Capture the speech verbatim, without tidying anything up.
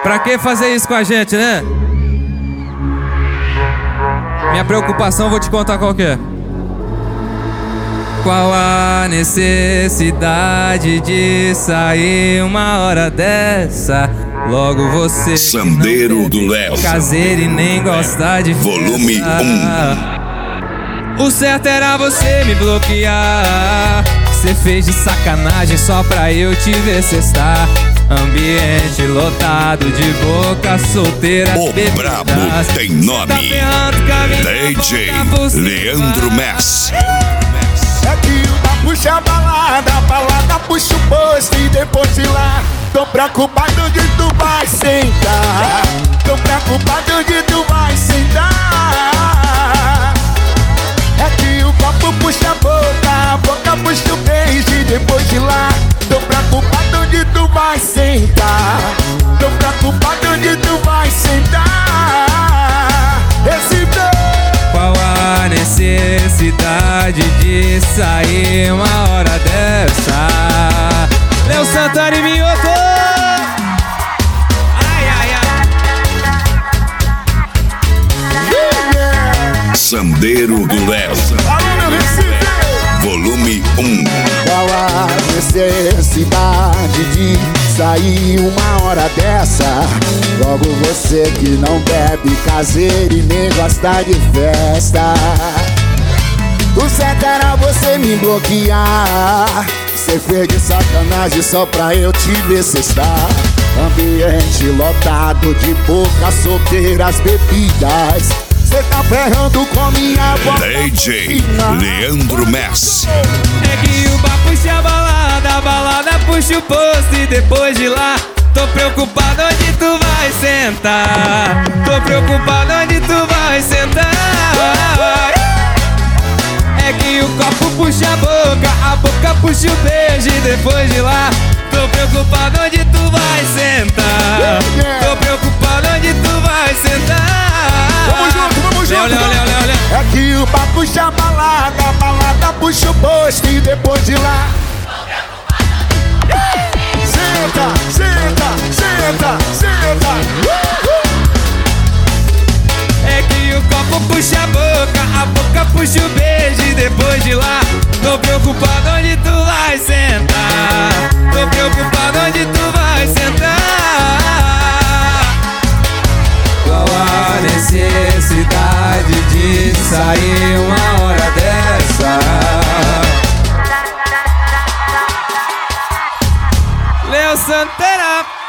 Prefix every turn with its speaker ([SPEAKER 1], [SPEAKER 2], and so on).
[SPEAKER 1] Pra que fazer isso com a gente, né? Minha preocupação, vou te contar qual que é. Qual a necessidade de sair uma hora dessa? Logo você
[SPEAKER 2] Sandeiro do Léo,
[SPEAKER 1] caseiro e nem gostar de
[SPEAKER 2] volume um.
[SPEAKER 1] O certo era você me bloquear. Cê fez de sacanagem só pra eu te ver cestar. Ambiente lotado de boca solteira.
[SPEAKER 2] O brabo tem nome,
[SPEAKER 1] tá
[SPEAKER 2] D J Leandro Mess.
[SPEAKER 3] É que o da puxa a balada, a balada puxa o posto e depois de lá tô preocupado onde tu vai sentar. Tô preocupado onde tu vai sentar. É que o copo puxa a boca, a boca puxa o beijo e depois de lá tô preocupado onde tu vai sentar. Tô preocupado onde tu vai sentar. Esse beijo.
[SPEAKER 1] Qual a necessidade de sair uma hora dessa? Léo Santana e Minhoto! Ai, ai,
[SPEAKER 3] Yeah.
[SPEAKER 2] Sandeiro do Léo, volume um.
[SPEAKER 3] Qual a necessidade de sair uma hora dessa? Logo você que não bebe caseiro e nem gosta de festa. O certo era você me bloquear. Cê fez de sacanagem só pra eu te ver cestar. Ambiente lotado de boca solteiras bebidas. Cê tá ferrando com minha boca.
[SPEAKER 2] D J Leandro Mess.
[SPEAKER 1] é que o bar puxa a balada, a balada puxa o posto e depois de lá tô preocupado onde tu vai sentar. Tô preocupado onde tu vai sentar. É que o copo puxa a boca, a boca puxa o beijo e depois de lá tô preocupado onde tu vai sentar. Tô preocupado onde tu vai sentar.
[SPEAKER 3] Vamos junto, vamos junto.
[SPEAKER 1] Léo, Léo, Léo, Léo.
[SPEAKER 3] É que o bar puxa a balada, a balada puxa o posto e depois de lá